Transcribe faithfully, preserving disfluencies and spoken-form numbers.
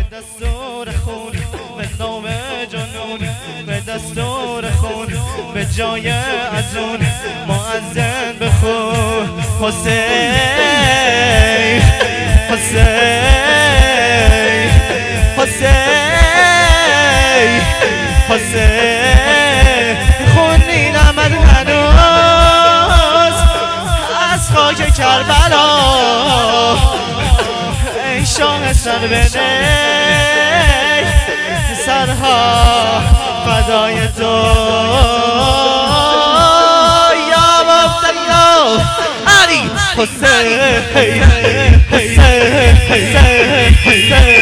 دستور خون به نام جنون، به دستور خون به جای ازون مؤذن بخون حسین حسین حسین حسین خونی نمد هنوز از خاک کربلا ای شاه سر به سرها فدای تو یا مبتلا علی حسین حسین حسین حسین